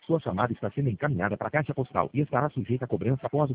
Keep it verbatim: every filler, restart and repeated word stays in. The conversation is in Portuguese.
Sua chamada está sendo encaminhada para a caixa postal e estará sujeita a cobrança após o